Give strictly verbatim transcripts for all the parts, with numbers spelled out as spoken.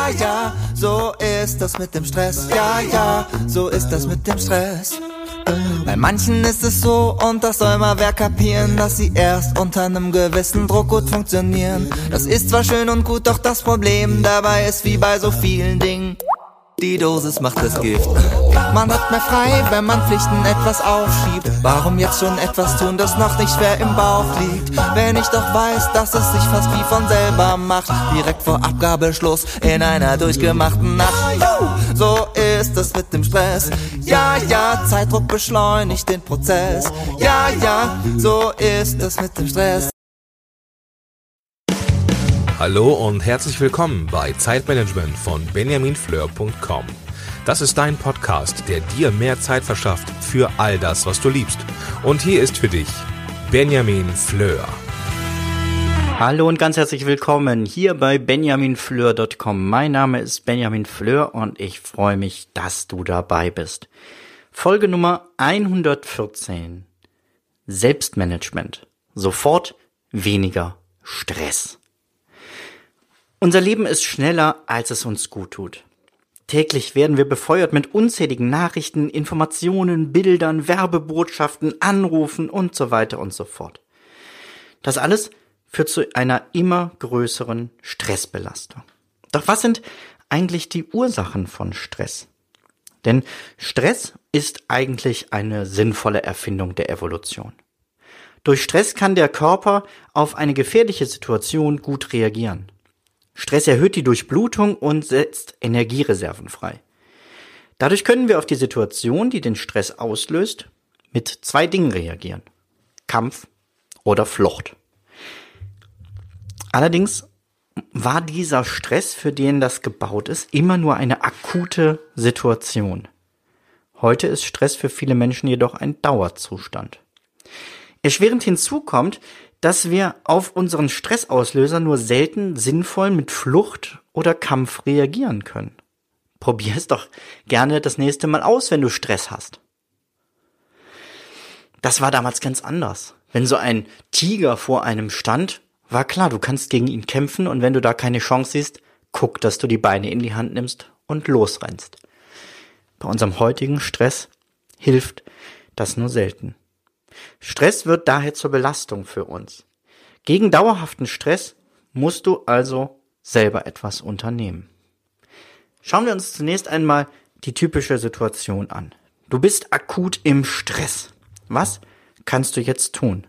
Ja, ja, so ist das mit dem Stress. Ja, ja, so ist das mit dem Stress. Bei manchen ist es so, und das soll mal wer kapieren, dass sie erst unter einem gewissen Druck gut funktionieren. Das ist zwar schön und gut, doch das Problem dabei ist wie bei so vielen Dingen: die Dosis macht das Gift. Man hat mehr frei, wenn man Pflichten etwas aufschiebt. Warum jetzt schon etwas tun, das noch nicht schwer im Bauch liegt? Wenn ich doch weiß, dass es sich fast wie von selber macht, direkt vor Abgabeschluss in einer durchgemachten Nacht. So ist es mit dem Stress. Ja, ja, Zeitdruck beschleunigt den Prozess. Ja, ja, so ist es mit dem Stress. Hallo und herzlich willkommen bei Zeitmanagement von benjamin fleur punkt com. Das ist dein Podcast, der dir mehr Zeit verschafft für all das, was du liebst. Und hier ist für dich Benjamin Fleur. Hallo und ganz herzlich willkommen hier bei benjamin fleur punkt com. Mein Name ist Benjamin Fleur und ich freue mich, dass du dabei bist. Folge Nummer hundertvierzehn. Selbstmanagement. Sofort weniger Stress. Unser Leben ist schneller, als es uns gut tut. Täglich werden wir befeuert mit unzähligen Nachrichten, Informationen, Bildern, Werbebotschaften, Anrufen und so weiter und so fort. Das alles führt zu einer immer größeren Stressbelastung. Doch was sind eigentlich die Ursachen von Stress? Denn Stress ist eigentlich eine sinnvolle Erfindung der Evolution. Durch Stress kann der Körper auf eine gefährliche Situation gut reagieren. Stress erhöht die Durchblutung und setzt Energiereserven frei. Dadurch können wir auf die Situation, die den Stress auslöst, mit zwei Dingen reagieren: Kampf oder Flucht. Allerdings war dieser Stress, für den das gebaut ist, immer nur eine akute Situation. Heute ist Stress für viele Menschen jedoch ein Dauerzustand. Erschwerend hinzu kommt, dass wir auf unseren Stressauslöser nur selten sinnvoll mit Flucht oder Kampf reagieren können. Probier es doch gerne das nächste Mal aus, wenn du Stress hast. Das war damals ganz anders. Wenn so ein Tiger vor einem stand, war klar, du kannst gegen ihn kämpfen, und wenn du da keine Chance siehst, guck, dass du die Beine in die Hand nimmst und losrennst. Bei unserem heutigen Stress hilft das nur selten. Stress wird daher zur Belastung für uns. Gegen dauerhaften Stress musst du also selber etwas unternehmen. Schauen wir uns zunächst einmal die typische Situation an. Du bist akut im Stress. Was kannst du jetzt tun?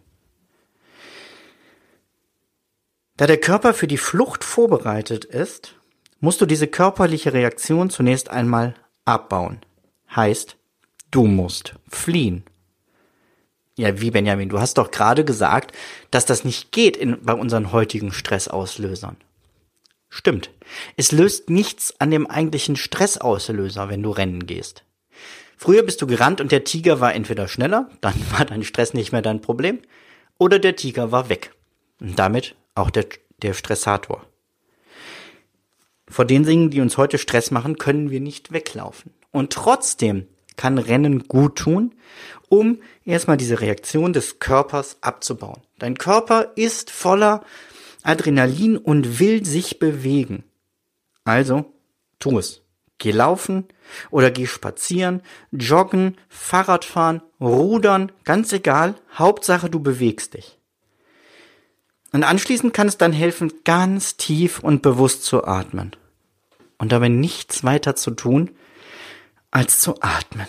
Da der Körper für die Flucht vorbereitet ist, musst du diese körperliche Reaktion zunächst einmal abbauen. Heißt, du musst fliehen. Ja, wie Benjamin, du hast doch gerade gesagt, dass das nicht geht in, bei unseren heutigen Stressauslösern. Stimmt. Es löst nichts an dem eigentlichen Stressauslöser, wenn du rennen gehst. Früher bist du gerannt und der Tiger war entweder schneller, dann war dein Stress nicht mehr dein Problem, oder der Tiger war weg. Und damit auch der, der Stressator. Vor den Dingen, die uns heute Stress machen, können wir nicht weglaufen. Und trotzdem kann Rennen gut tun, um erstmal diese Reaktion des Körpers abzubauen. Dein Körper ist voller Adrenalin und will sich bewegen. Also, tu es. Geh laufen oder geh spazieren, joggen, Fahrradfahren, rudern, ganz egal, Hauptsache du bewegst dich. Und anschließend kann es dann helfen, ganz tief und bewusst zu atmen. Und dabei nichts weiter zu tun, als zu atmen.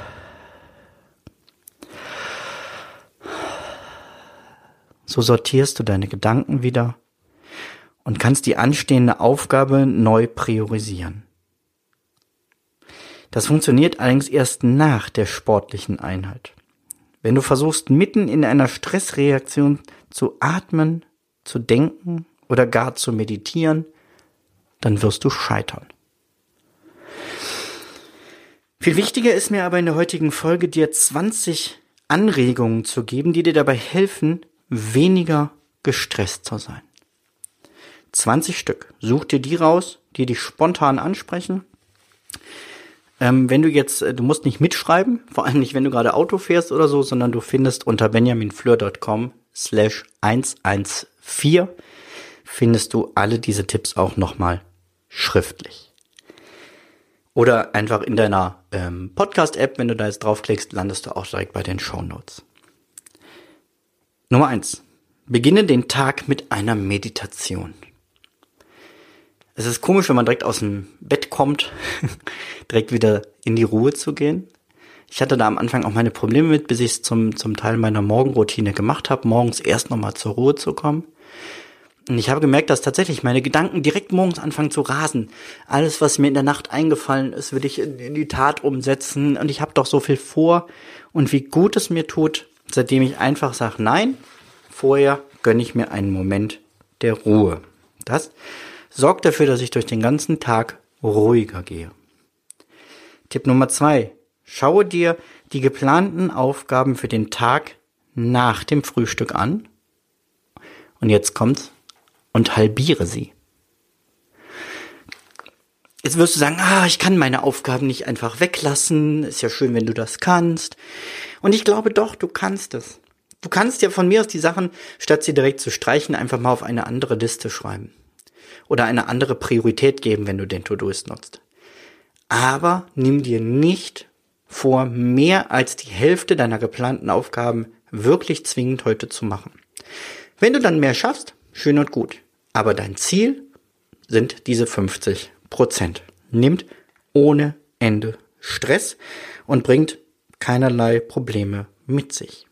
So sortierst du deine Gedanken wieder und kannst die anstehende Aufgabe neu priorisieren. Das funktioniert allerdings erst nach der sportlichen Einheit. Wenn du versuchst, mitten in einer Stressreaktion zu atmen, zu denken oder gar zu meditieren, dann wirst du scheitern. Viel wichtiger ist mir aber in der heutigen Folge, dir zwanzig Anregungen zu geben, die dir dabei helfen, weniger gestresst zu sein. zwanzig Stück. Such dir die raus, die dich spontan ansprechen. Ähm, wenn du jetzt, du musst nicht mitschreiben, vor allem nicht, wenn du gerade Auto fährst oder so, sondern du findest unter benjaminfleur punkt com slash hundertvierzehn findest du alle diese Tipps auch nochmal schriftlich. Oder einfach in deiner ähm, Podcast-App, wenn du da jetzt draufklickst, landest du auch direkt bei den Shownotes. Nummer eins. Beginne den Tag mit einer Meditation. Es ist komisch, wenn man direkt aus dem Bett kommt, direkt wieder in die Ruhe zu gehen. Ich hatte da am Anfang auch meine Probleme mit, bis ich es zum, zum Teil meiner Morgenroutine gemacht habe, morgens erst nochmal zur Ruhe zu kommen. Und ich habe gemerkt, dass tatsächlich meine Gedanken direkt morgens anfangen zu rasen. Alles, was mir in der Nacht eingefallen ist, will ich in, in die Tat umsetzen. Und ich habe doch so viel vor. Und wie gut es mir tut, seitdem ich einfach sage, nein, vorher gönne ich mir einen Moment der Ruhe. Das sorgt dafür, dass ich durch den ganzen Tag ruhiger gehe. Tipp Nummer zwei. Schaue dir die geplanten Aufgaben für den Tag nach dem Frühstück an. Und jetzt kommt's. Und halbiere sie. Jetzt wirst du sagen, ah, ich kann meine Aufgaben nicht einfach weglassen. Ist ja schön, wenn du das kannst. Und ich glaube doch, du kannst es. Du kannst ja von mir aus die Sachen, statt sie direkt zu streichen, einfach mal auf eine andere Liste schreiben. Oder eine andere Priorität geben, wenn du den To-Doist nutzt. Aber nimm dir nicht vor, mehr als die Hälfte deiner geplanten Aufgaben wirklich zwingend heute zu machen. Wenn du dann mehr schaffst, schön und gut. Aber dein Ziel sind diese fünfzig Prozent. Nimmt ohne Ende Stress und bringt keinerlei Probleme mit sich.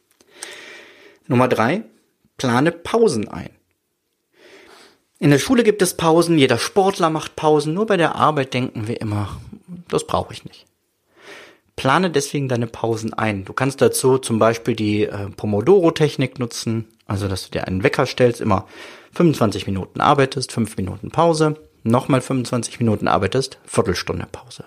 Nummer drei, plane Pausen ein. In der Schule gibt es Pausen, jeder Sportler macht Pausen, nur bei der Arbeit denken wir immer, das brauche ich nicht. Plane deswegen deine Pausen ein. Du kannst dazu zum Beispiel die äh, Pomodoro-Technik nutzen, also dass du dir einen Wecker stellst, immer fünfundzwanzig Minuten arbeitest, fünf Minuten Pause, nochmal fünfundzwanzig Minuten arbeitest, Viertelstunde Pause.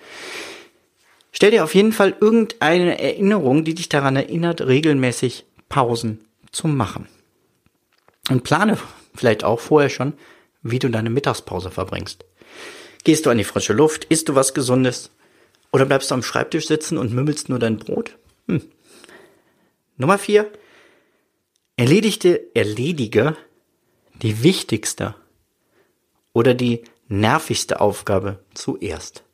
Stell dir auf jeden Fall irgendeine Erinnerung, die dich daran erinnert, regelmäßig Pausen zu machen. Und plane vielleicht auch vorher schon, wie du deine Mittagspause verbringst. Gehst du an die frische Luft, isst du was Gesundes oder bleibst du am Schreibtisch sitzen und mümmelst nur dein Brot? Hm. Nummer vier. Erledigte, erledige die wichtigste oder die nervigste Aufgabe zuerst.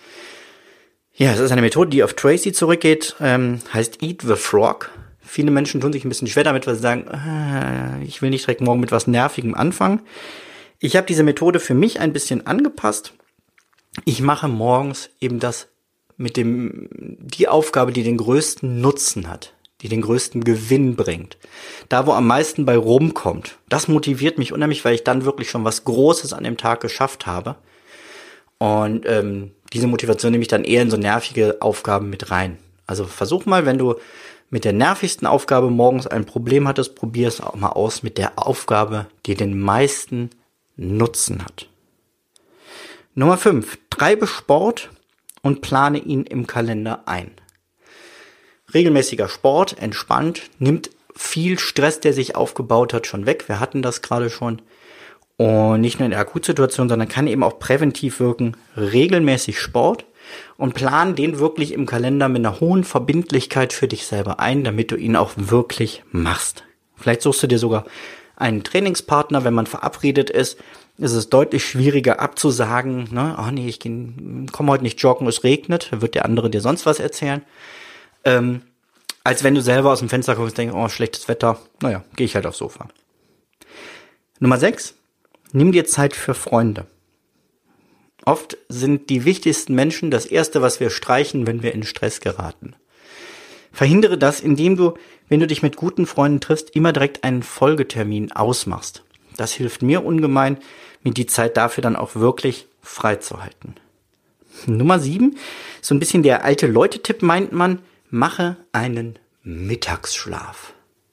Ja, es ist eine Methode, die auf Tracy zurückgeht, ähm, heißt Eat the Frog. Viele Menschen tun sich ein bisschen schwer damit, weil sie sagen, äh, ich will nicht direkt morgen mit was Nervigem anfangen. Ich habe diese Methode für mich ein bisschen angepasst. Ich mache morgens eben das mit dem, die Aufgabe, die den größten Nutzen hat, die den größten Gewinn bringt. Da, wo am meisten bei rumkommt. Das motiviert mich unheimlich, weil ich dann wirklich schon was Großes an dem Tag geschafft habe. Und ähm, diese Motivation nehme ich dann eher in so nervige Aufgaben mit rein. Also versuch mal, wenn du mit der nervigsten Aufgabe morgens ein Problem hattest, probier es auch mal aus mit der Aufgabe, die den meisten Nutzen hat. Nummer fünf. Treibe Sport und plane ihn im Kalender ein. Regelmäßiger Sport, entspannt, nimmt viel Stress, der sich aufgebaut hat, schon weg. Wir hatten das gerade schon. Und nicht nur in der Akutsituation, sondern kann eben auch präventiv wirken. Regelmäßig Sport und plan den wirklich im Kalender mit einer hohen Verbindlichkeit für dich selber ein, damit du ihn auch wirklich machst. Vielleicht suchst du dir sogar einen Trainingspartner, wenn man verabredet ist. Ist es deutlich schwieriger abzusagen, ne, oh nee, ich komme heute nicht joggen, es regnet, dann wird der andere dir sonst was erzählen. Ähm, als wenn du selber aus dem Fenster guckst und denkst, oh, schlechtes Wetter, naja, gehe ich halt aufs Sofa. Nummer sechs, nimm dir Zeit für Freunde. Oft sind die wichtigsten Menschen das Erste, was wir streichen, wenn wir in Stress geraten. Verhindere das, indem du, wenn du dich mit guten Freunden triffst, immer direkt einen Folgetermin ausmachst. Das hilft mir ungemein, mir die Zeit dafür dann auch wirklich freizuhalten. Nummer sieben, so ein bisschen der alte Leute-Tipp meint man, mache einen Mittagsschlaf.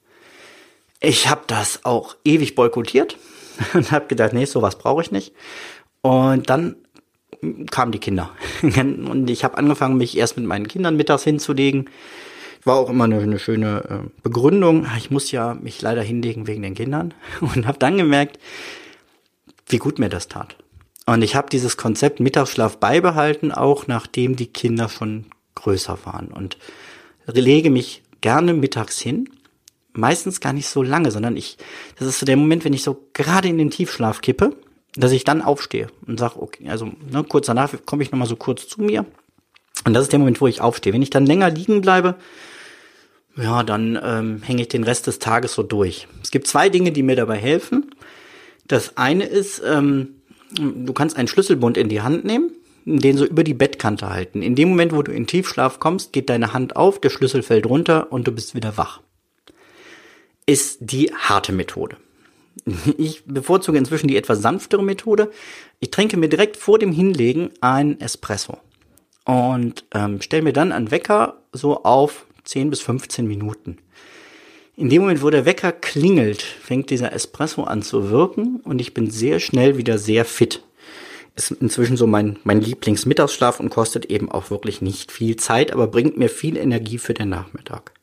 Ich habe das auch ewig boykottiert und habe gedacht, nee, sowas brauche ich nicht. Und dann kamen die Kinder. Und ich habe angefangen, mich erst mit meinen Kindern mittags hinzulegen. War auch immer eine, eine schöne Begründung. Ich muss ja mich leider hinlegen wegen den Kindern. Und habe dann gemerkt, wie gut mir das tat. Und ich habe dieses Konzept Mittagsschlaf beibehalten, auch nachdem die Kinder schon größer waren. Und lege mich gerne mittags hin. Meistens gar nicht so lange, sondern ich, das ist so der Moment, wenn ich so gerade in den Tiefschlaf kippe. dass ich dann aufstehe und sage, okay, also ne, kurz danach komme ich nochmal so kurz zu mir. Und das ist der Moment, wo ich aufstehe. Wenn ich dann länger liegen bleibe, ja, dann ähm, hänge ich den Rest des Tages so durch. Es gibt zwei Dinge, die mir dabei helfen. Das eine ist, ähm, du kannst einen Schlüsselbund in die Hand nehmen, den so über die Bettkante halten. In dem Moment, wo du in Tiefschlaf kommst, geht deine Hand auf, der Schlüssel fällt runter und du bist wieder wach. Ist die harte Methode. Ich bevorzuge inzwischen die etwas sanftere Methode. Ich trinke mir direkt vor dem Hinlegen einen Espresso und ähm, stelle mir dann einen Wecker so auf zehn bis fünfzehn Minuten. In dem Moment, wo der Wecker klingelt, fängt dieser Espresso an zu wirken und ich bin sehr schnell wieder sehr fit. Ist inzwischen so mein, mein Lieblingsmittagsschlaf und kostet eben auch wirklich nicht viel Zeit, aber bringt mir viel Energie für den Nachmittag.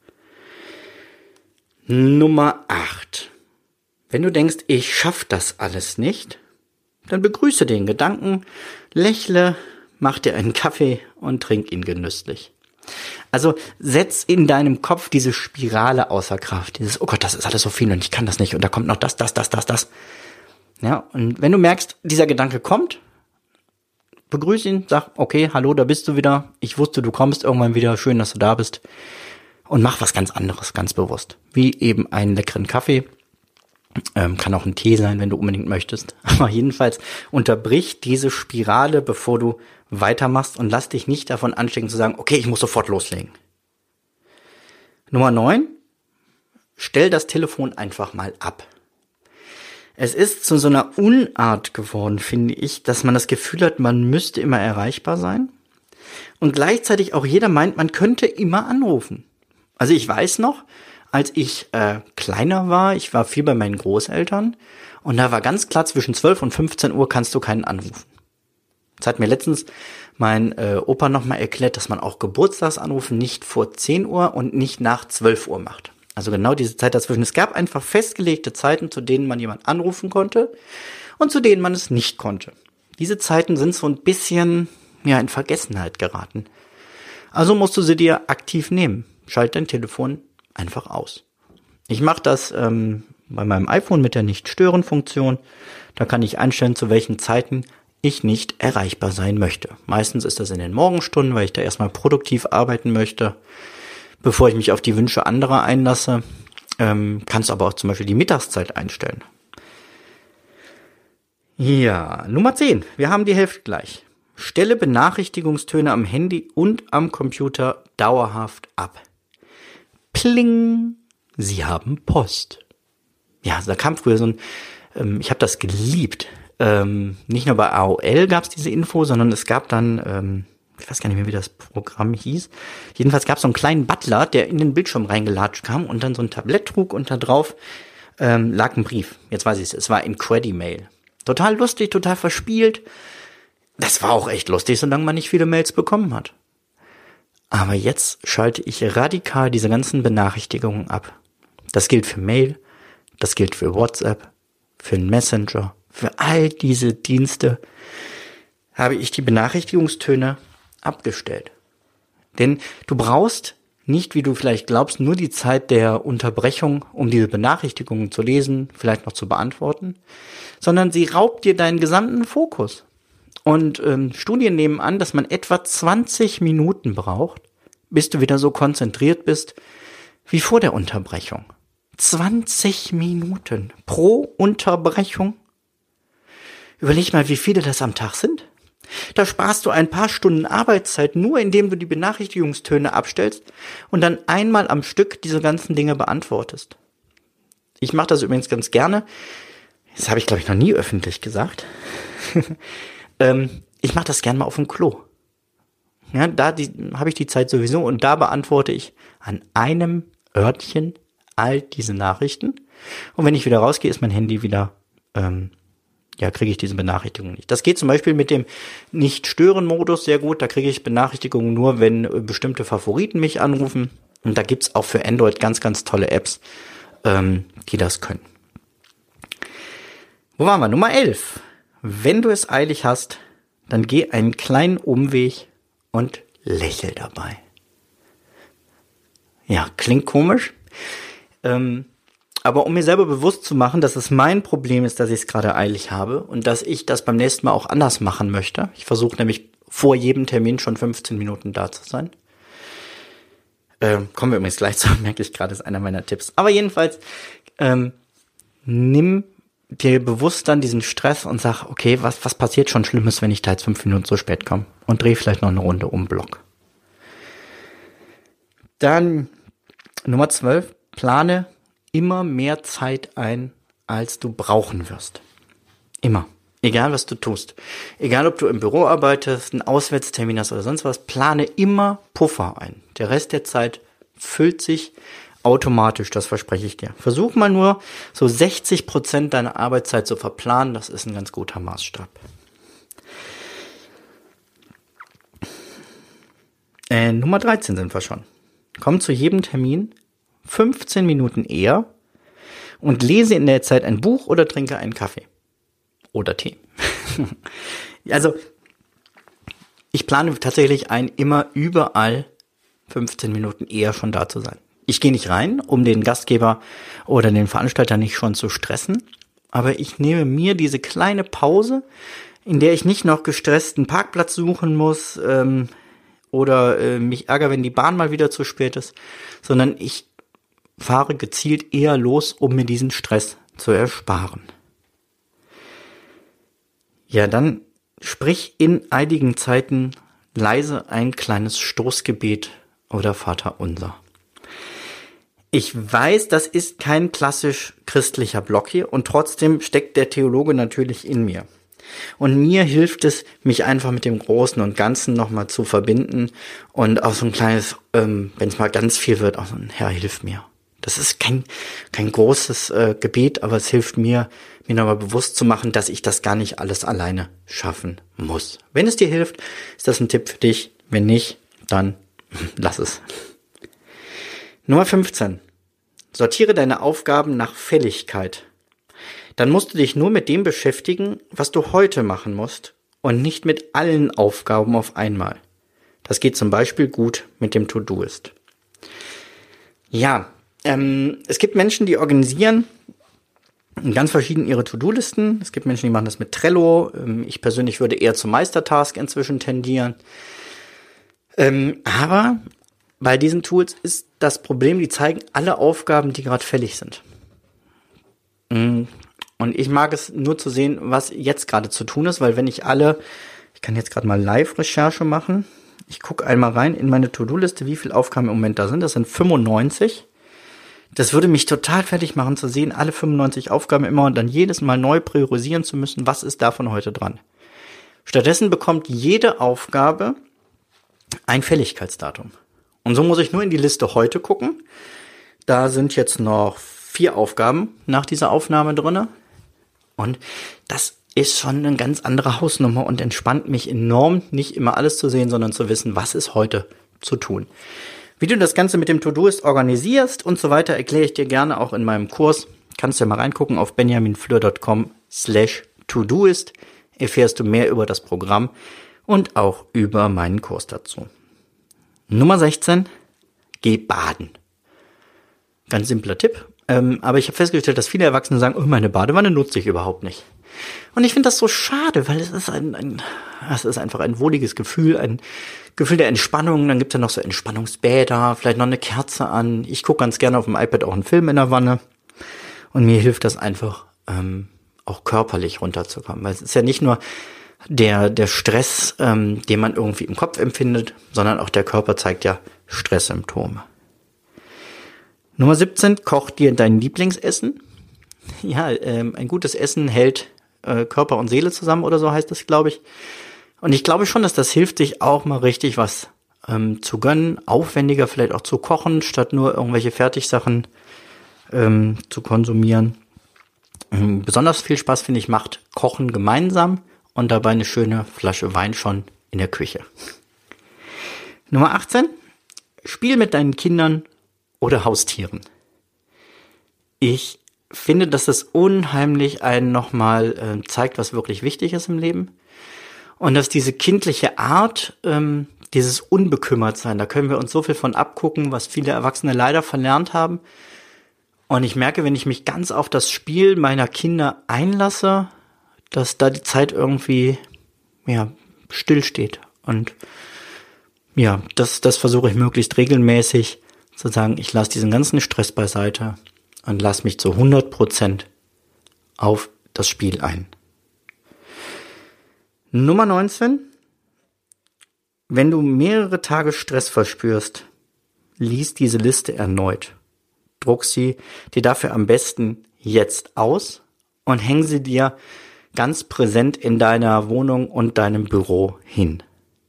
Nummer acht. Wenn du denkst, ich schaff das alles nicht, dann begrüße den Gedanken, lächle, mach dir einen Kaffee und trink ihn genüsslich. Also setz in deinem Kopf diese Spirale außer Kraft. Dieses, oh Gott, das ist alles so viel und ich kann das nicht und da kommt noch das, das, das, das, das. Ja, und wenn du merkst, dieser Gedanke kommt, begrüß ihn, sag, okay, hallo, da bist du wieder. Ich wusste, du kommst irgendwann wieder. Schön, dass du da bist. Und mach was ganz anderes, ganz bewusst. Wie eben einen leckeren Kaffee. Ähm, kann auch ein Tee sein, wenn du unbedingt möchtest. Aber jedenfalls unterbrich diese Spirale, bevor du weitermachst und lass dich nicht davon anstecken zu sagen, okay, ich muss sofort loslegen. Nummer neun. Stell das Telefon einfach mal ab. Es ist zu so einer Unart geworden, finde ich, dass man das Gefühl hat, man müsste immer erreichbar sein. Und gleichzeitig auch jeder meint, man könnte immer anrufen. Also ich weiß noch, als ich äh, kleiner war, ich war viel bei meinen Großeltern und da war ganz klar, zwischen zwölf und fünfzehn Uhr kannst du keinen anrufen. Das hat mir letztens mein äh, Opa nochmal erklärt, dass man auch Geburtstagsanrufe nicht vor zehn Uhr und nicht nach zwölf Uhr macht. Also genau diese Zeit dazwischen. Es gab einfach festgelegte Zeiten, zu denen man jemanden anrufen konnte und zu denen man es nicht konnte. Diese Zeiten sind so ein bisschen ja in Vergessenheit geraten. Also musst du sie dir aktiv nehmen. Schalt dein Telefon einfach aus. Ich mache das ähm, bei meinem iPhone mit der Nicht-Stören-Funktion. Da kann ich einstellen, zu welchen Zeiten ich nicht erreichbar sein möchte. Meistens ist das in den Morgenstunden, weil ich da erstmal produktiv arbeiten möchte, bevor ich mich auf die Wünsche anderer einlasse. Ähm, kannst aber auch zum Beispiel die Mittagszeit einstellen. Ja, Nummer zehn. Wir haben die Hälfte gleich. Stelle Benachrichtigungstöne am Handy und am Computer dauerhaft ab. Pling, Sie haben Post. Ja, da kam früher so ein, ähm, ich habe das geliebt. Ähm, nicht nur bei A O L gab es diese Info, sondern es gab dann, ähm, ich weiß gar nicht mehr, wie das Programm hieß. Jedenfalls gab es so einen kleinen Butler, der in den Bildschirm reingelatscht kam und dann so ein Tablett trug und da drauf ähm, lag ein Brief. Jetzt weiß ich es, es war Incredimail. Total lustig, total verspielt. Das war auch echt lustig, solange man nicht viele Mails bekommen hat. Aber jetzt schalte ich radikal diese ganzen Benachrichtigungen ab. Das gilt für Mail, das gilt für WhatsApp, für einen Messenger, für all diese Dienste habe ich die Benachrichtigungstöne abgestellt. Denn du brauchst nicht, wie du vielleicht glaubst, nur die Zeit der Unterbrechung, um diese Benachrichtigungen zu lesen, vielleicht noch zu beantworten, sondern sie raubt dir deinen gesamten Fokus. Und ähm, Studien nehmen an, dass man etwa zwanzig Minuten braucht, bis du wieder so konzentriert bist wie vor der Unterbrechung. zwanzig Minuten pro Unterbrechung. Überleg mal, wie viele das am Tag sind. Da sparst du ein paar Stunden Arbeitszeit nur, indem du die Benachrichtigungstöne abstellst und dann einmal am Stück diese ganzen Dinge beantwortest. Ich mache das übrigens ganz gerne. Das habe ich, glaube ich, noch nie öffentlich gesagt. ähm, ich mache das gerne mal auf dem Klo. Ja, da habe ich die Zeit sowieso und da beantworte ich an einem Örtchen all diese Nachrichten. Und wenn ich wieder rausgehe, ist mein Handy wieder, ähm, ja, kriege ich diese Benachrichtigungen nicht. Das geht zum Beispiel mit dem Nicht-Stören-Modus sehr gut. Da kriege ich Benachrichtigungen nur, wenn bestimmte Favoriten mich anrufen. Und da gibt's auch für Android ganz, ganz tolle Apps, ähm, die das können. Wo waren wir? Nummer elf. Wenn du es eilig hast, dann geh einen kleinen Umweg und lächel dabei. Ja, klingt komisch. Ähm, Aber um mir selber bewusst zu machen, dass es mein Problem ist, dass ich es gerade eilig habe und dass ich das beim nächsten Mal auch anders machen möchte. Ich versuche nämlich vor jedem Termin schon fünfzehn Minuten da zu sein. Ähm, kommen wir übrigens gleich zu, merke ich gerade, ist einer meiner Tipps. Aber jedenfalls, ähm, nimm dir bewusst dann diesen Stress und sag, okay, was, was passiert schon Schlimmes, wenn ich da jetzt fünf Minuten zu spät komme? Und dreh vielleicht noch eine Runde um den Block. Dann Nummer zwölf, plane immer mehr Zeit ein, als du brauchen wirst. Immer. Egal, was du tust. Egal, ob du im Büro arbeitest, einen Auswärtstermin hast oder sonst was, plane immer Puffer ein. Der Rest der Zeit füllt sich automatisch, das verspreche ich dir. Versuch mal nur, so sechzig Prozent deiner Arbeitszeit zu verplanen, das ist ein ganz guter Maßstab. Äh, Nummer dreizehn sind wir schon. Komm zu jedem Termin fünfzehn Minuten eher und lese in der Zeit ein Buch oder trinke einen Kaffee. Oder Tee. Also, ich plane tatsächlich ein, immer überall fünfzehn Minuten eher schon da zu sein. Ich gehe nicht rein, um den Gastgeber oder den Veranstalter nicht schon zu stressen, aber ich nehme mir diese kleine Pause, in der ich nicht noch gestresst einen Parkplatz suchen muss ähm, oder äh, mich ärgere, wenn die Bahn mal wieder zu spät ist, sondern ich fahre gezielt eher los, um mir diesen Stress zu ersparen. Ja, dann sprich in einigen Zeiten leise ein kleines Stoßgebet oder Vaterunser. Ich weiß, das ist kein klassisch christlicher Block hier und trotzdem steckt der Theologe natürlich in mir. Und mir hilft es, mich einfach mit dem Großen und Ganzen nochmal zu verbinden und auch so ein kleines, ähm, wenn es mal ganz viel wird, auch so ein Herr, hilf mir. Das ist kein kein großes äh, Gebet, aber es hilft mir, mir nochmal bewusst zu machen, dass ich das gar nicht alles alleine schaffen muss. Wenn es dir hilft, ist das ein Tipp für dich. Wenn nicht, dann lass es. Nummer fünfzehn. Sortiere deine Aufgaben nach Fälligkeit. Dann musst du dich nur mit dem beschäftigen, was du heute machen musst und nicht mit allen Aufgaben auf einmal. Das geht zum Beispiel gut mit dem To-Do-Ist. Ja, Ähm, es gibt Menschen, die organisieren ganz verschieden ihre To-Do-Listen. Es gibt Menschen, die machen das mit Trello. Ähm, ich persönlich würde eher zum Meistertask inzwischen tendieren. Ähm, aber bei diesen Tools ist das Problem, die zeigen alle Aufgaben, die gerade fällig sind. Mhm. Und ich mag es nur zu sehen, was jetzt gerade zu tun ist, weil wenn ich alle, ich kann jetzt gerade mal Live-Recherche machen. Ich gucke einmal rein in meine To-Do-Liste, wie viele Aufgaben im Moment da sind. Das sind fünfundneunzig. Das würde mich total fertig machen zu sehen, alle fünfundneunzig Aufgaben immer und dann jedes Mal neu priorisieren zu müssen, was ist davon heute dran. Stattdessen bekommt jede Aufgabe ein Fälligkeitsdatum. Und so muss ich nur in die Liste heute gucken. Da sind jetzt noch vier Aufgaben nach dieser Aufnahme drinne. Und das ist schon eine ganz andere Hausnummer und entspannt mich enorm, nicht immer alles zu sehen, sondern zu wissen, was ist heute zu tun. Wie du das Ganze mit dem To-Do-Ist organisierst und so weiter, erkläre ich dir gerne auch in meinem Kurs. Kannst du ja mal reingucken auf benjaminfleur.com slash To-Do-Ist. Erfährst du mehr über das Programm und auch über meinen Kurs dazu. Nummer sechzehn. Geh baden. Ganz simpler Tipp. Ähm, aber ich habe festgestellt, dass viele Erwachsene sagen, oh, meine Badewanne nutze ich überhaupt nicht. Und ich finde das so schade, weil es ist ein, ein es ist einfach ein wohliges Gefühl, ein Gefühl der Entspannung. Dann gibt es ja noch so Entspannungsbäder, vielleicht noch eine Kerze an. Ich gucke ganz gerne auf dem iPad auch einen Film in der Wanne. Und mir hilft das einfach, ähm, auch körperlich runterzukommen. Weil es ist ja nicht nur der der Stress, ähm, den man irgendwie im Kopf empfindet, sondern auch der Körper zeigt ja Stresssymptome. Nummer siebzehn, koch dir dein Lieblingsessen. Ja, ähm, ein gutes Essen hält äh, Körper und Seele zusammen oder so heißt das, glaube ich. Und ich glaube schon, dass das hilft, sich auch mal richtig was ähm, zu gönnen, aufwendiger vielleicht auch zu kochen, statt nur irgendwelche Fertigsachen ähm, zu konsumieren. Ähm, besonders viel Spaß, finde ich, macht Kochen gemeinsam und dabei eine schöne Flasche Wein schon in der Küche. Nummer achtzehn, spiel mit deinen Kindern oder Haustieren. Ich finde, dass das unheimlich einen nochmal äh, zeigt, was wirklich wichtig ist im Leben. Und dass diese kindliche Art, ähm, dieses Unbekümmertsein, da können wir uns so viel von abgucken, was viele Erwachsene leider verlernt haben. Und ich merke, wenn ich mich ganz auf das Spiel meiner Kinder einlasse, dass da die Zeit irgendwie, ja, stillsteht. Und ja, das, das versuche ich möglichst regelmäßig zu sagen, ich lasse diesen ganzen Stress beiseite und lasse mich zu hundert Prozent auf das Spiel ein. Nummer neunzehn. Wenn du mehrere Tage Stress verspürst, lies diese Liste erneut. Druck sie dir dafür am besten jetzt aus und häng sie dir ganz präsent in deiner Wohnung und deinem Büro hin.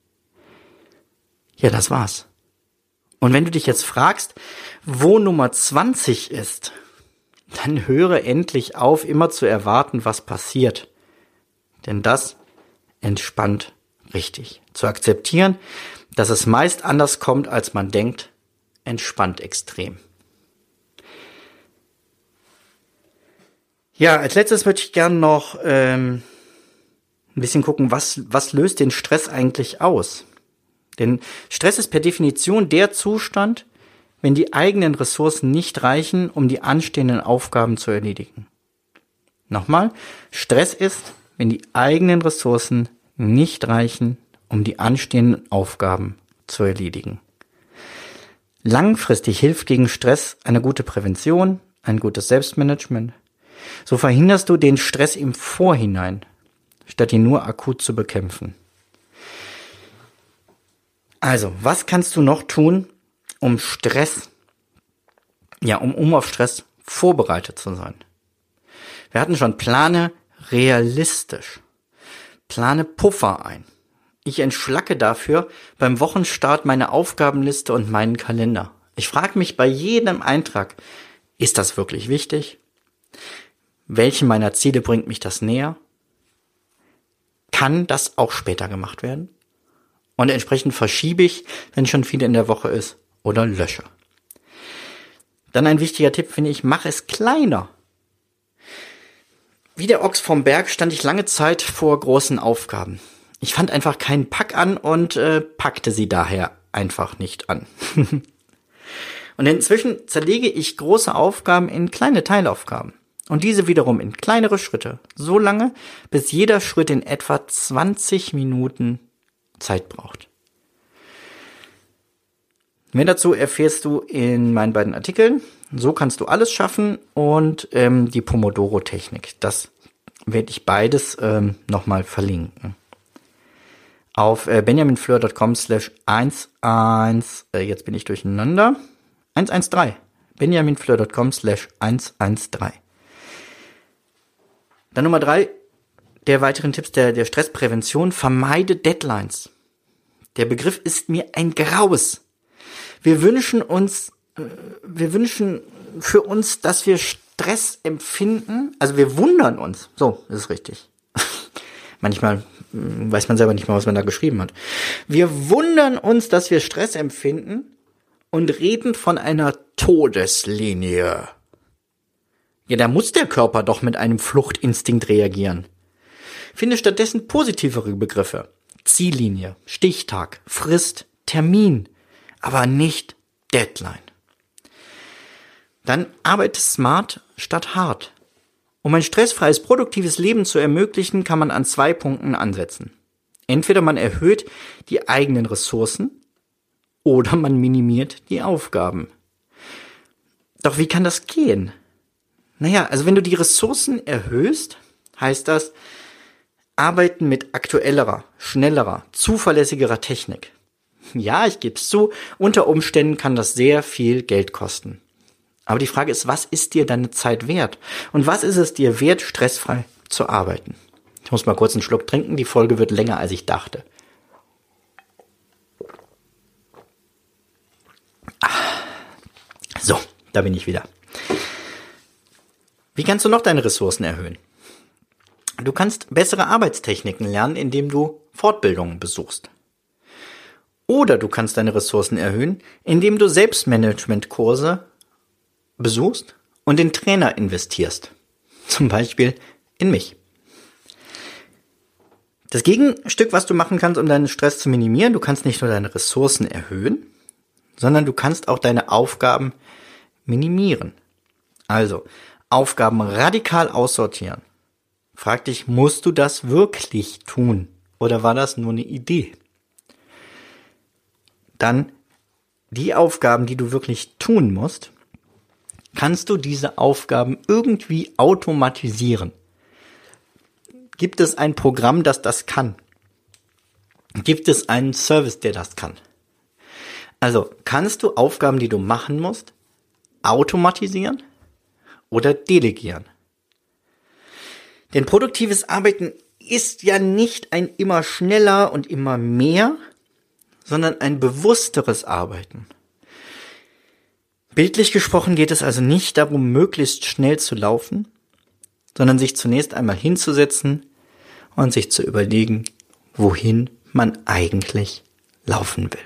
Ja, das war's. Und wenn du dich jetzt fragst, wo Nummer zwanzig ist, dann höre endlich auf, immer zu erwarten, was passiert. Denn das entspannt richtig. Zu akzeptieren, dass es meist anders kommt, als man denkt, entspannt extrem. Ja, als letztes möchte ich gerne noch ähm, ein bisschen gucken, was, was löst den Stress eigentlich aus? Denn Stress ist per Definition der Zustand, wenn die eigenen Ressourcen nicht reichen, um die anstehenden Aufgaben zu erledigen. Nochmal, Stress ist, wenn die eigenen Ressourcen nicht reichen, um die anstehenden Aufgaben zu erledigen. Langfristig hilft gegen Stress eine gute Prävention, ein gutes Selbstmanagement. So verhinderst du den Stress im Vorhinein, statt ihn nur akut zu bekämpfen. Also, was kannst du noch tun, um Stress, ja, um, um auf Stress vorbereitet zu sein? Wir hatten schon, plane realistisch. Plane Puffer ein. Ich entschlacke dafür beim Wochenstart meine Aufgabenliste und meinen Kalender. Ich frage mich bei jedem Eintrag, ist das wirklich wichtig? Welche meiner Ziele bringt mich das näher? Kann das auch später gemacht werden? Und entsprechend verschiebe ich, wenn schon viel in der Woche ist, oder lösche. Dann ein wichtiger Tipp finde ich, mach es kleiner. Wie der Ochs vom Berg stand ich lange Zeit vor großen Aufgaben. Ich fand einfach keinen Pack an und äh, packte sie daher einfach nicht an. Und inzwischen zerlege ich große Aufgaben in kleine Teilaufgaben. Und diese wiederum in kleinere Schritte. So lange, bis jeder Schritt in etwa zwanzig Minuten Zeit braucht. Mehr dazu erfährst du in meinen beiden Artikeln. So kannst du alles schaffen und ähm, die Pomodoro-Technik. Das werde ich beides ähm, nochmal verlinken. Auf äh, benjaminfleur.com slash elfzehn, äh, jetzt bin ich durcheinander, hundertzdreizehn. benjaminfleur.com slash hundertzdreizehn. Dann Nummer drei, der weiteren Tipps der, der Stressprävention, vermeide Deadlines. Der Begriff ist mir ein Graus. Wir wünschen uns, äh, wir wünschen für uns, dass wir Stress empfinden, also wir wundern uns, so, das ist richtig. Manchmal mh, weiß man selber nicht mal, was man da geschrieben hat. Wir wundern uns, dass wir Stress empfinden und reden von einer Todeslinie. Ja, da muss der Körper doch mit einem Fluchtinstinkt reagieren. Finde stattdessen positivere Begriffe. Ziellinie, Stichtag, Frist, Termin, aber nicht Deadline. Dann arbeite smart statt hart. Um ein stressfreies, produktives Leben zu ermöglichen, kann man an zwei Punkten ansetzen. Entweder man erhöht die eigenen Ressourcen oder man minimiert die Aufgaben. Doch wie kann das gehen? Naja, also wenn du die Ressourcen erhöhst, heißt das, arbeiten mit aktuellerer, schnellerer, zuverlässigerer Technik. Ja, ich gebe es zu, unter Umständen kann das sehr viel Geld kosten. Aber die Frage ist, was ist dir deine Zeit wert? Und was ist es dir wert, stressfrei zu arbeiten? Ich muss mal kurz einen Schluck trinken, die Folge wird länger, als ich dachte. So, da bin ich wieder. Wie kannst du noch deine Ressourcen erhöhen? Du kannst bessere Arbeitstechniken lernen, indem du Fortbildungen besuchst. Oder du kannst deine Ressourcen erhöhen, indem du Selbstmanagementkurse besuchst und in Trainer investierst. Zum Beispiel in mich. Das Gegenstück, was du machen kannst, um deinen Stress zu minimieren, du kannst nicht nur deine Ressourcen erhöhen, sondern du kannst auch deine Aufgaben minimieren. Also, Aufgaben radikal aussortieren. Frag dich, musst du das wirklich tun? Oder war das nur eine Idee? Dann die Aufgaben, die du wirklich tun musst, kannst du diese Aufgaben irgendwie automatisieren? Gibt es ein Programm, das das kann? Gibt es einen Service, der das kann? Also, kannst du Aufgaben, die du machen musst, automatisieren oder delegieren? Denn produktives Arbeiten ist ja nicht ein immer schneller und immer mehr, sondern ein bewussteres Arbeiten. Bildlich gesprochen geht es also nicht darum, möglichst schnell zu laufen, sondern sich zunächst einmal hinzusetzen und sich zu überlegen, wohin man eigentlich laufen will.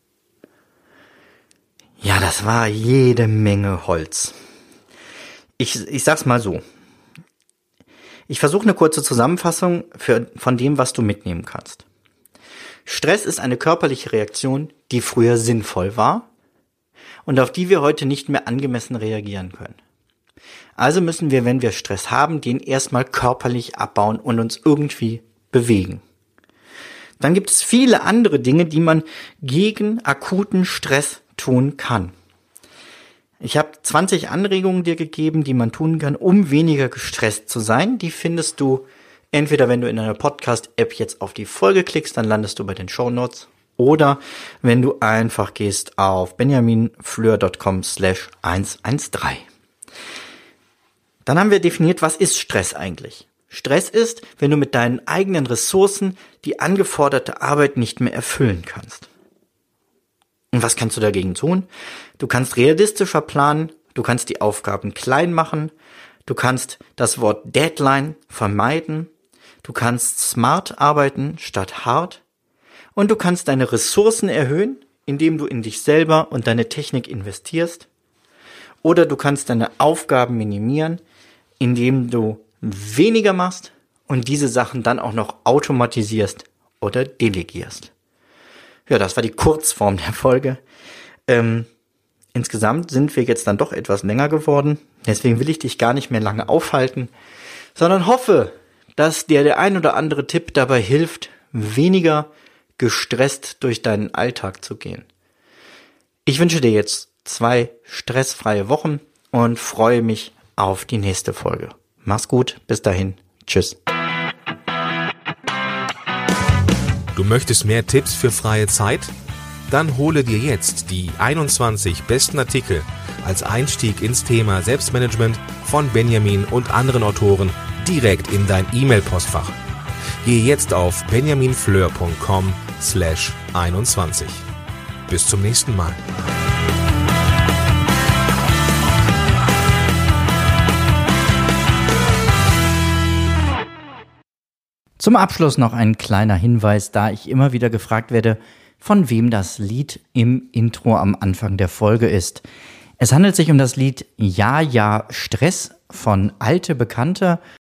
Ja, das war jede Menge Holz. Ich, ich sag's mal so. Ich versuche eine kurze Zusammenfassung für, von dem, was du mitnehmen kannst. Stress ist eine körperliche Reaktion, die früher sinnvoll war und auf die wir heute nicht mehr angemessen reagieren können. Also müssen wir, wenn wir Stress haben, den erstmal körperlich abbauen und uns irgendwie bewegen. Dann gibt es viele andere Dinge, die man gegen akuten Stress tun kann. Ich habe zwanzig Anregungen dir gegeben, die man tun kann, um weniger gestresst zu sein. Die findest du entweder, wenn du in einer Podcast-App jetzt auf die Folge klickst, dann landest du bei den Shownotes, oder wenn du einfach gehst auf benjaminfleur.com slash 113. Dann haben wir definiert, was ist Stress eigentlich? Stress ist, wenn du mit deinen eigenen Ressourcen die angeforderte Arbeit nicht mehr erfüllen kannst. Und was kannst du dagegen tun? Du kannst realistischer planen, du kannst die Aufgaben klein machen, du kannst das Wort Deadline vermeiden, du kannst smart arbeiten statt hart und du kannst deine Ressourcen erhöhen, indem du in dich selber und deine Technik investierst, oder du kannst deine Aufgaben minimieren, indem du weniger machst und diese Sachen dann auch noch automatisierst oder delegierst. Ja, das war die Kurzform der Folge. Ähm, insgesamt sind wir jetzt dann doch etwas länger geworden. Deswegen will ich dich gar nicht mehr lange aufhalten, sondern hoffe, dass dir der ein oder andere Tipp dabei hilft, weniger gestresst durch deinen Alltag zu gehen. Ich wünsche dir jetzt zwei stressfreie Wochen und freue mich auf die nächste Folge. Mach's gut, bis dahin. Tschüss. Du möchtest mehr Tipps für freie Zeit? Dann hole dir jetzt die einundzwanzig besten Artikel als Einstieg ins Thema Selbstmanagement von Benjamin und anderen Autoren direkt in dein E-Mail-Postfach. Gehe jetzt auf benjaminfleur.com slash 21. Bis zum nächsten Mal. Zum Abschluss noch ein kleiner Hinweis, da ich immer wieder gefragt werde, von wem das Lied im Intro am Anfang der Folge ist. Es handelt sich um das Lied Ja, ja, Stress von Alte Bekannte